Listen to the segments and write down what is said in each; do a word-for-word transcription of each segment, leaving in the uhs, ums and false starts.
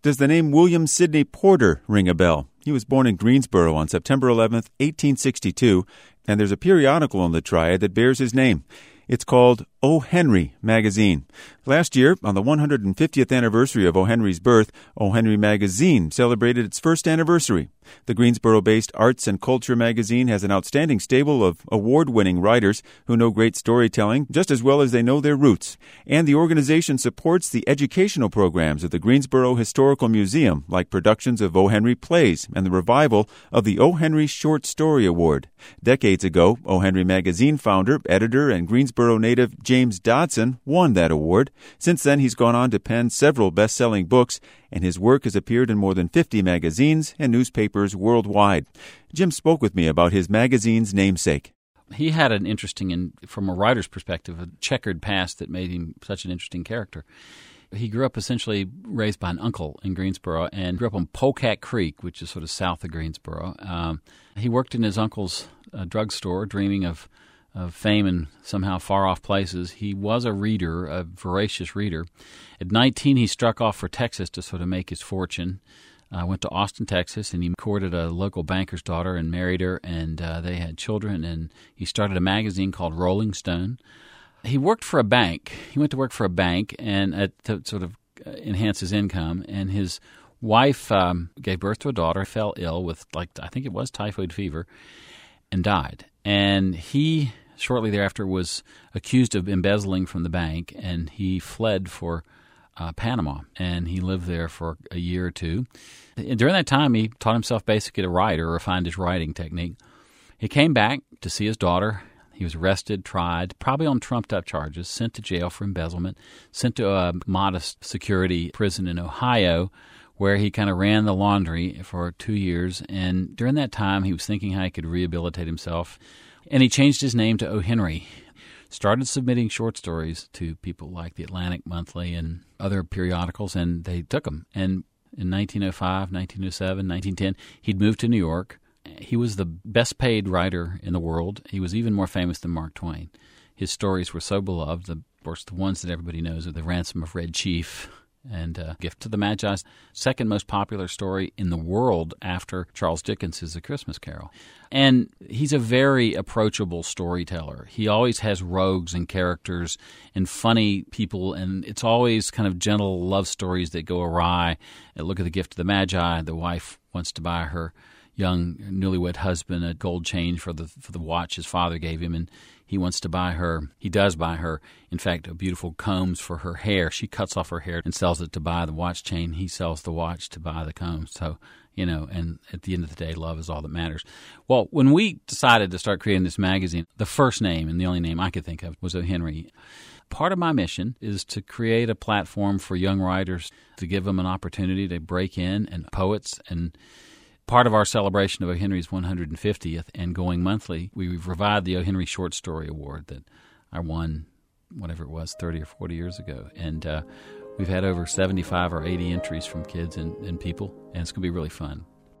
Does the name William Sidney Porter ring a bell? He was born in Greensboro on September eleventh, eighteen sixty-two, and there's a periodical in the Triad that bears his name. It's called O. Henry Magazine. Last year, on the one hundred fiftieth anniversary of O. Henry's birth, O. Henry Magazine celebrated its first anniversary. The Greensboro-based Arts and Culture magazine has an outstanding stable of award-winning writers who know great storytelling just as well as they know their roots. And the organization supports the educational programs of the Greensboro Historical Museum, like productions of O. Henry plays and the revival of the O. Henry Short Story Award. Decades ago, O. Henry Magazine founder, editor, and Greensboro native James Dodson won that award. Since then, he's gone on to pen several best-selling books, and his work has appeared in more than fifty magazines and newspapers worldwide. Jim spoke with me about his magazine's namesake. He had an interesting, and from a writer's perspective, a checkered past that made him such an interesting character. He grew up essentially raised by an uncle in Greensboro and grew up on Polecat Creek, which is sort of south of Greensboro. Um, he worked in his uncle's uh, drugstore, dreaming of of fame in somehow far-off places. He was a reader, a voracious reader. At nineteen, he struck off for Texas to sort of make his fortune. Uh, went to Austin, Texas, and he courted a local banker's daughter and married her, and uh, they had children, and he started a magazine called Rolling Stone. He worked for a bank. He went to work for a bank and uh, to sort of enhance his income, and his wife um, gave birth to a daughter, fell ill with, like, I think it was typhoid fever, and died. And he shortly thereafter was accused of embezzling from the bank, and he fled for uh, Panama, and he lived there for a year or two. And during that time, he taught himself basically to write or refined his writing technique. He came back to see his daughter. He was arrested, tried, probably on trumped-up charges, sent to jail for embezzlement, sent to a modest security prison in Ohio, where he kind of ran the laundry for two years. And during that time, he was thinking how he could rehabilitate himself. And he changed his name to O. Henry, started submitting short stories to people like the Atlantic Monthly and other periodicals, and they took them. And in nineteen oh five, nineteen oh seven, nineteen ten, he'd moved to New York. He was the best-paid writer in the world. He was even more famous than Mark Twain. His stories were so beloved. The, of course, the ones that everybody knows are The Ransom of Red Chief and uh, Gift to the Magi's second most popular story in the world after Charles Dickens' A Christmas Carol. And he's a very approachable storyteller. He always has rogues and characters and funny people, and it's always kind of gentle love stories that go awry. Look at The Gift to the Magi. The wife wants to buy her young newlywed husband a gold chain for the for the watch his father gave him, and he wants to buy her, he does buy her, in fact, a beautiful combs for her hair. She cuts off her hair and sells it to buy the watch chain. He sells the watch to buy the combs. So, you know, and at the end of the day, love is all that matters. Well, when we decided to start creating this magazine, the first name and the only name I could think of was O. Henry. Part of my mission is to create a platform for young writers to give them an opportunity to break in, and poets. And part of our celebration of O. Henry's one hundred fiftieth and going monthly, we've revived the O. Henry Short Story Award that I won, whatever it was, thirty or forty years ago. And uh, we've had over seventy-five or eighty entries from kids and, and people, and it's going to be really fun.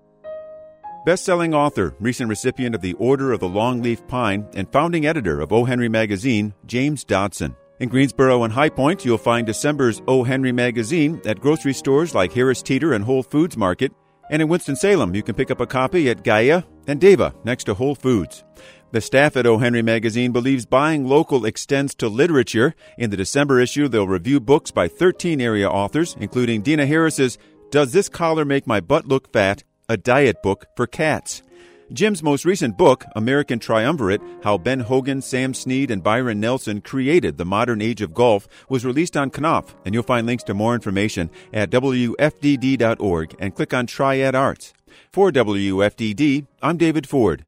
Best-selling author, recent recipient of the Order of the Longleaf Pine, and founding editor of O. Henry Magazine, James Dodson. In Greensboro and High Point, you'll find December's O. Henry Magazine at grocery stores like Harris Teeter and Whole Foods Market. And in Winston-Salem, you can pick up a copy at Gaia and Deva next to Whole Foods. The staff at O. Henry Magazine believes buying local extends to literature. In the December issue, they'll review books by thirteen area authors, including Dina Harris's Does This Collar Make My Butt Look Fat?, a diet book for cats. Jim's most recent book, American Triumvirate, How Ben Hogan, Sam Snead, and Byron Nelson Created the Modern Age of Golf, was released on Knopf, and you'll find links to more information at W F D D dot org and click on Triad Arts. For W F D D, I'm David Ford.